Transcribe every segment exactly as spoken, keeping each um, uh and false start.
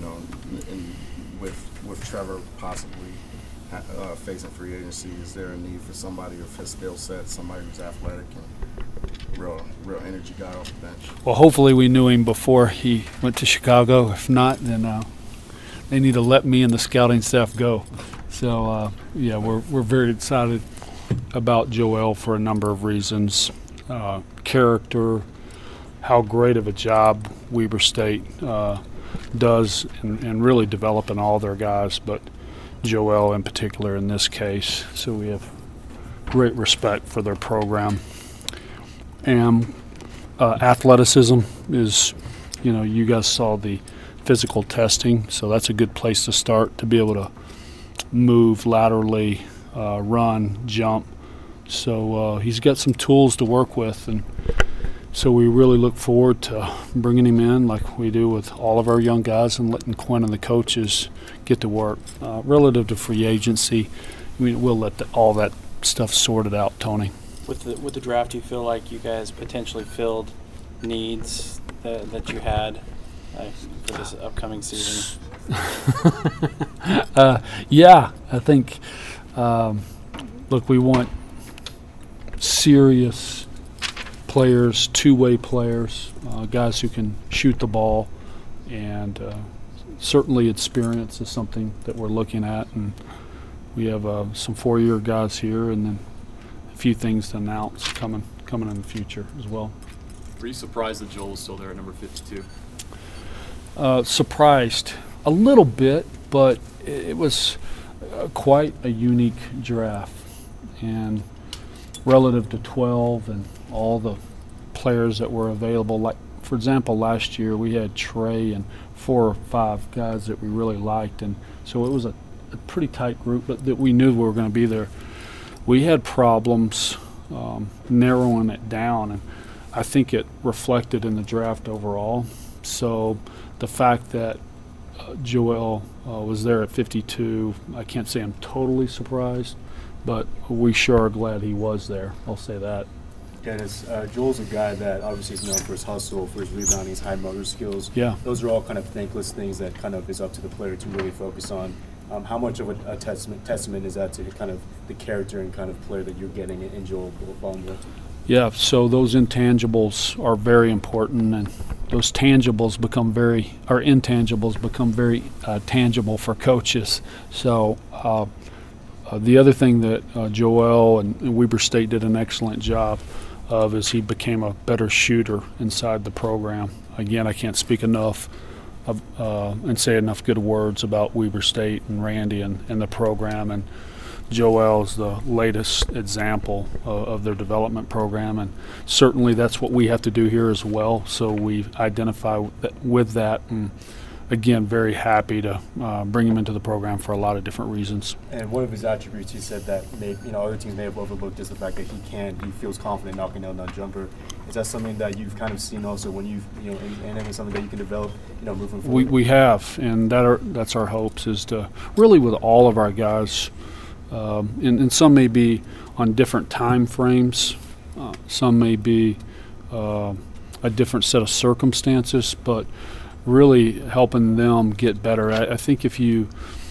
know, and with with Trevor possibly uh, facing free agency, is there a need for somebody of his skill set, somebody who's athletic and real real energy guy off the bench? Well, hopefully we knew him before he went to Chicago. If not, then uh, they need to let me and the scouting staff go. So uh, yeah, we're we're very excited about Joel for a number of reasons. Uh, character, how great of a job Weber State uh, does in, in really developing all their guys, but Joel in particular in this case. So we have great respect for their program. And uh, athleticism is, you know, you guys saw the physical testing, so that's a good place to start, to be able to move laterally, uh, run, jump. So uh, he's got some tools to work with, and so we really look forward to bringing him in like we do with all of our young guys and letting Quinn and the coaches get to work. Uh, relative to free agency, I mean, we'll let the, all that stuff sorted out, Tony. With the, with the draft, do you feel like you guys potentially filled needs that, that you had uh, for this upcoming season? uh, yeah, I think, um, look, we want serious players, two-way players, uh, guys who can shoot the ball, and uh, certainly experience is something that we're looking at. And we have uh, some four-year guys here, and then a few things to announce coming coming in the future as well. Were you surprised that Joel was still there at number fifty-two? Uh, surprised a little bit, but it was uh, quite a unique draft, and relative to twelve and all the players that were available. Like, for example, last year we had Trey and four or five guys that we really liked, and so it was a, a pretty tight group, but that we knew we were going to be there. We had problems um, narrowing it down, and I think it reflected in the draft overall. So the fact that uh, Joel uh, was there at fifty-two, I can't say I'm totally surprised, but we sure are glad he was there. I'll say that. Dennis, uh, Joel's a guy that obviously is known for his hustle, for his rebounding, his high motor skills. Yeah. Those are all kind of thankless things that kind of is up to the player to really focus on. Um, how much of a, a testament, testament is that to kind of the character and kind of player that you're getting in Joel Baumgartner? Yeah, so those intangibles are very important, and those tangibles become very, or intangibles become very uh, tangible for coaches. So uh, uh, the other thing that uh, Joel and, and Weber State did an excellent job of is he became a better shooter inside the program. Again, I can't speak enough of, uh, and say enough good words about Weber State and Randy and, and the program, and Joel is the latest example uh, of their development program, and certainly that's what we have to do here as well. So we identify with that, and again, very happy to uh, bring him into the program for a lot of different reasons. And one of his attributes, he said that may, you know other teams may have overlooked, is the fact that he can, he feels confident knocking down that jumper. Is that something that you've kind of seen also when you've, you know, and, and it's something that you can develop, you know, moving forward? We we have, and that are, that's our hopes, is to really with all of our guys. Um, and, and some may be on different time frames, uh, some may be uh, a different set of circumstances, but really helping them get better. I, I think if you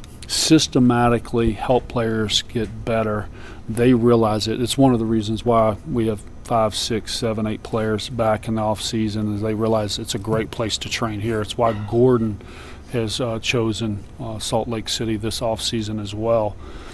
systematically help players get better, they realize it. It's one of the reasons why we have five, six, seven, eight players back in the off season, is they realize it's a great place to train here. It's why Gordon has uh, chosen uh, Salt Lake City this off season as well.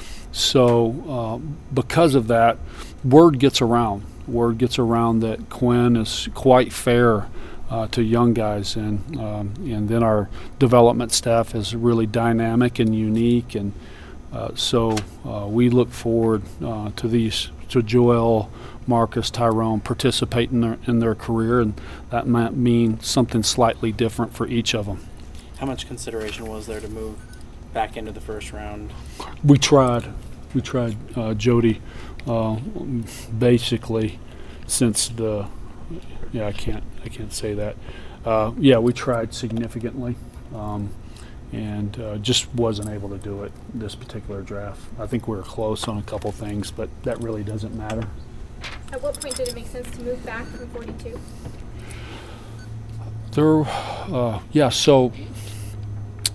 So uh, because of that, word gets around. Word gets around that Quinn is quite fair uh, to young guys, and um, and then our development staff is really dynamic and unique, and uh, so uh, we look forward uh, to these, to Joel, Marcus, Tyrone participate in their, in their career, and that might mean something slightly different for each of them. How much consideration was there to move back into the first round? We tried. We tried, uh, Jody, uh, basically since the, yeah, I can't, I can't say that. Uh, yeah, we tried significantly, um, and uh, just wasn't able to do it this particular draft. I think we were close on a couple things, but that really doesn't matter. At what point did it make sense to move back from forty-two? There, uh, yeah, so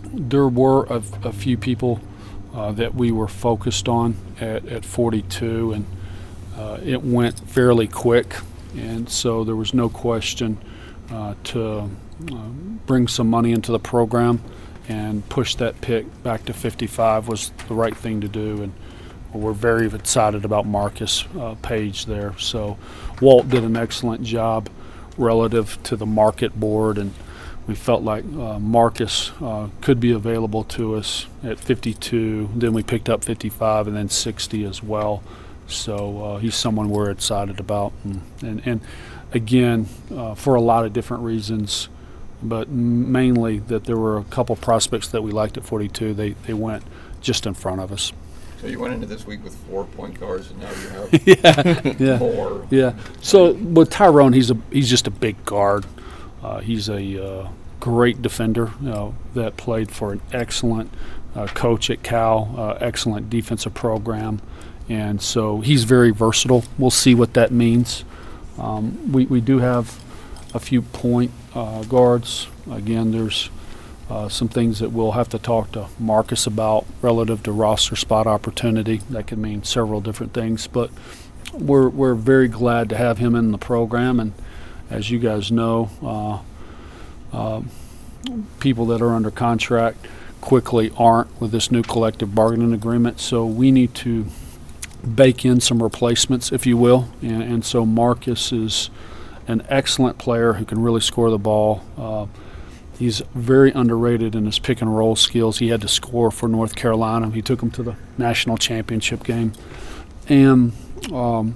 there were a, a few people uh, that we were focused on at, at forty-two, and uh, it went fairly quick, and so there was no question uh, to uh, bring some money into the program and push that pick back to fifty-five was the right thing to do, and we're very excited about Marcus uh, Page there. So Walt did an excellent job relative to the market board, and we felt like uh, Marcus uh, could be available to us at fifty-two. Then we picked up fifty-five and then sixty as well. So uh, he's someone we're excited about. And, and, and again, uh, for a lot of different reasons, but mainly that there were a couple prospects that we liked at forty-two. They, they went just in front of us. So you went into this week with four point guards, and now you have yeah, yeah, more. Yeah. So with Tyrone, he's a he's just a big guard. Uh, he's a uh, great defender you know, that played for an excellent uh, coach at Cal, uh, excellent defensive program, and so he's very versatile. We'll see what that means. Um, we we do have a few point uh, guards. Again, there's Uh, some things that we'll have to talk to Marcus about relative to roster spot opportunity. That could mean several different things, but we're we're very glad to have him in the program. And as you guys know, uh, uh, people that are under contract quickly aren't with this new collective bargaining agreement. So we need to bake in some replacements, if you will. And, and so Marcus is an excellent player who can really score the ball. Uh, He's very underrated in his pick and roll skills. He had to score for North Carolina. He took them to the national championship game. And um,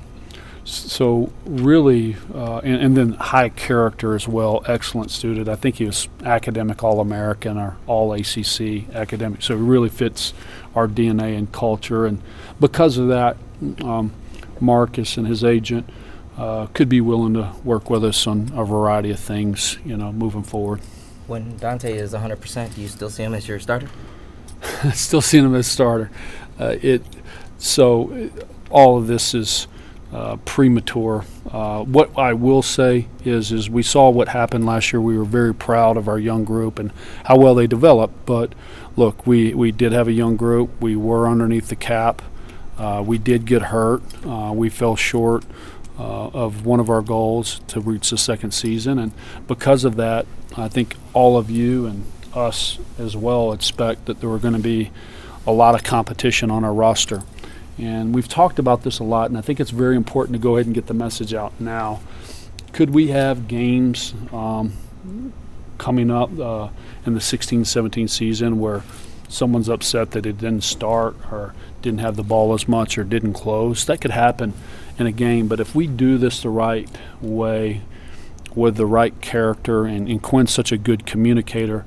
so really, uh, and, and then high character as well, excellent student. I think he was academic All-American or All-A C C academic. So he really fits our D N A and culture. And because of that, um, Marcus and his agent uh, could be willing to work with us on a variety of things, you know, moving forward. When Dante is one hundred percent, do you still see him as your starter? Still seeing him as starter. Uh, it so all of this is uh, premature. Uh, what I will say is, is we saw what happened last year. We were very proud of our young group and how well they developed. But look, we we did have a young group. We were underneath the cap. Uh, we did get hurt. Uh, we fell short uh, of one of our goals to reach the second season, and because of that, I think all of you and us as well expect that there were going to be a lot of competition on our roster. And we've talked about this a lot, and I think it's very important to go ahead and get the message out now. Could we have games um, coming up uh, in the sixteen seventeen season where someone's upset that it didn't start or didn't have the ball as much or didn't close? That could happen in a game, but if we do this the right way, with the right character, and, and Quinn's such a good communicator,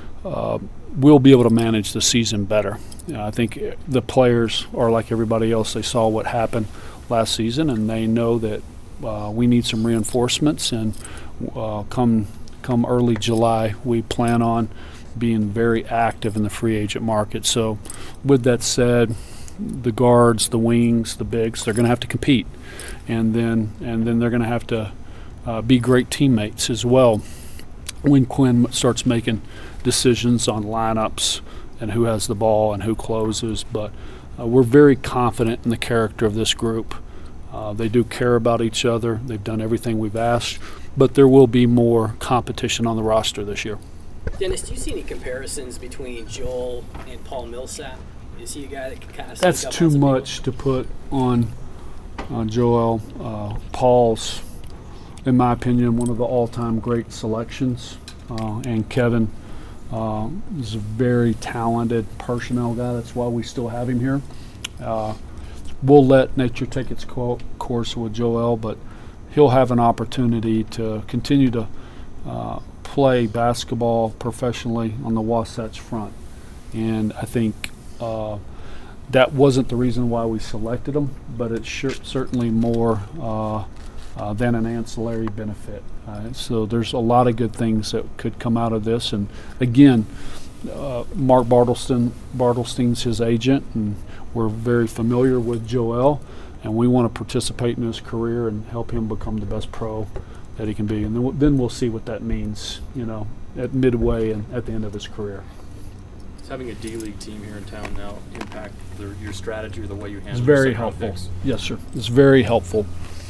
uh, we'll be able to manage the season better. You know, I think the players are like everybody else. They saw what happened last season, and they know that uh, we need some reinforcements, and uh, come come early July, we plan on being very active in the free agent market. So with that said, the guards, the wings, the bigs, they're going to have to compete, and then and then they're going to have to Uh, be great teammates as well when Quinn starts making decisions on lineups and who has the ball and who closes. But uh, we're very confident in the character of this group. Uh, they do care about each other. They've done everything we've asked, but there will be more competition on the roster this year. Dennis, do you see any comparisons between Joel and Paul Millsap? Is he a guy that can kind of That's sneak up too on some much people? to put on uh, Joel. Uh, Paul's, in my opinion, one of the all-time great selections. Uh, and Kevin uh, is a very talented personnel guy. That's why we still have him here. Uh, we'll let nature take its co- course with Joel, but he'll have an opportunity to continue to uh, play basketball professionally on the Wasatch Front. And I think uh, that wasn't the reason why we selected him, but it's sure, certainly more uh, Uh, than an ancillary benefit. Uh, so there's a lot of good things that could come out of this. And again, uh, Mark Bartleston, Bartlestein's his agent, and we're very familiar with Joel, and we want to participate in his career and help him become the best pro that he can be. And then we'll, then we'll see what that means, you know, at midway and at the end of his career. Does having a D-League team here in town now impact the, your strategy or the way you handle It's very second round helpful. picks? Yes, sir. It's very helpful.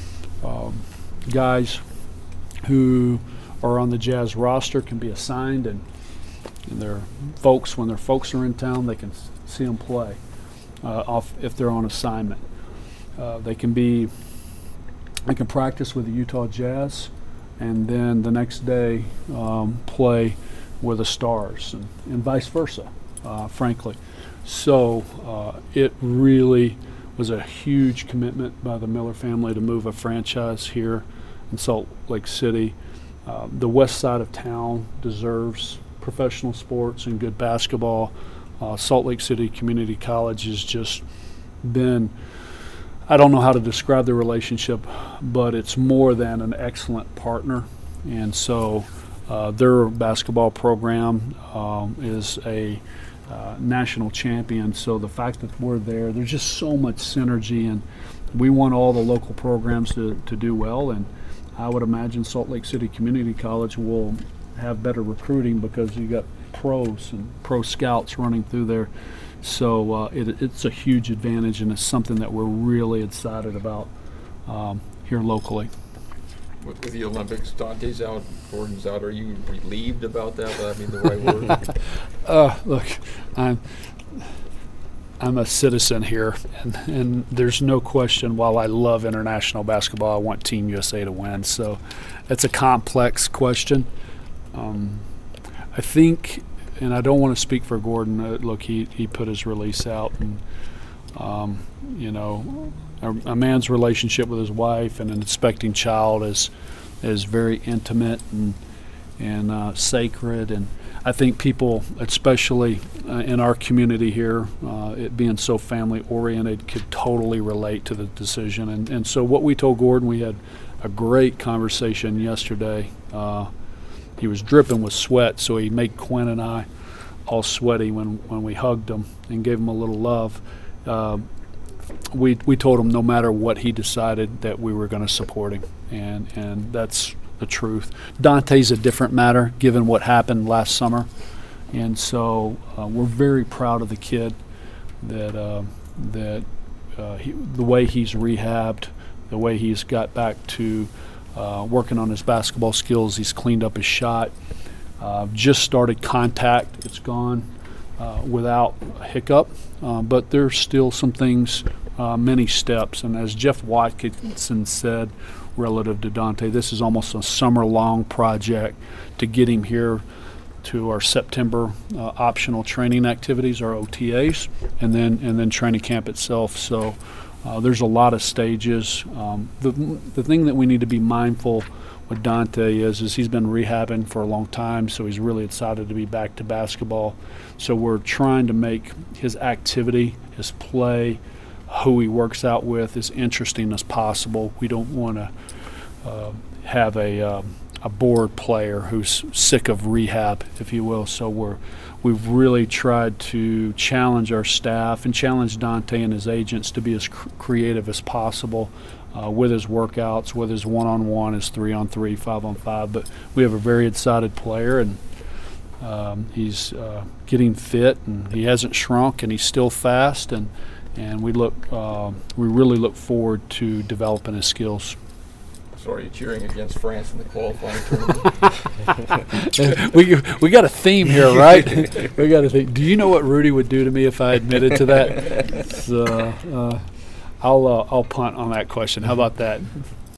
Um, guys who are on the Jazz roster can be assigned, and, and their folks, when their folks are in town, they can s- see them play uh, off if they're on assignment. Uh, they can be, they can practice with the Utah Jazz, and then the next day um, play with the Stars, and, and vice versa, uh, frankly. So uh, it really was a huge commitment by the Miller family to move a franchise here in Salt Lake City. Uh, the west side of town deserves professional sports and good basketball. Uh, Salt Lake City Community College has just been, I don't know how to describe the relationship, but it's more than an excellent partner. And so uh, their basketball program um, is a uh, national champion. So the fact that we're there, there's just so much synergy, and we want all the local programs to, to do well. And I would imagine Salt Lake City Community College will have better recruiting because you got pros and pro scouts running through there. So uh, it, it's a huge advantage, and it's something that we're really excited about um, here locally. With, with the Olympics, Dante's out, Gordon's out. Are you relieved about that? Would that mean the right word? Uh, look, I'm I'm a citizen here, and, and there's no question. While I love international basketball, I want Team U S A to win. So it's a complex question. Um, I think, and I don't want to speak for Gordon. Uh, look, he, he put his release out, and um, you know, a, a man's relationship with his wife and an expecting child is is very intimate and and uh, sacred. And I think people, especially uh, in our community here, uh, it being so family oriented, could totally relate to the decision. And and so what we told Gordon, we had a great conversation yesterday. Uh, He was dripping with sweat, so he made Quinn and I all sweaty when, when we hugged him and gave him a little love. Uh, we we told him no matter what he decided that we were going to support him, and and that's the truth. Dante's a different matter given what happened last summer, and so uh, we're very proud of the kid that uh, that uh, he, the way he's rehabbed, the way he's got back to Uh, working on his basketball skills. He's cleaned up his shot. Uh, just started contact. It's gone uh, without a hiccup, uh, but there's still some things, uh, many steps. And as Jeff Watkinson said relative to Dante, this is almost a summer-long project to get him here to our September uh, optional training activities, our O T As, and then and then training camp itself. So. Uh, there's a lot of stages. Um, the the thing that we need to be mindful with Dante is, is he's been rehabbing for a long time, so he's really excited to be back to basketball. So we're trying to make his activity, his play, who he works out with, as interesting as possible. We don't want to uh, have a um, a bored player who's sick of rehab, if you will. So we're We've really tried to challenge our staff and challenge Dante and his agents to be as cr- creative as possible uh, with his workouts, with his one-on-one, his three-on-three, five-on-five. But we have a very excited player, and um, he's uh, getting fit, and he hasn't shrunk, and he's still fast, and and we look uh, we really look forward to developing his skills. So are you cheering against France in the qualifying tournament? we we got a theme here, right? We got a theme. Do you know what Rudy would do to me if I admitted to that? So uh, I'll uh, I'll punt on that question. How about that?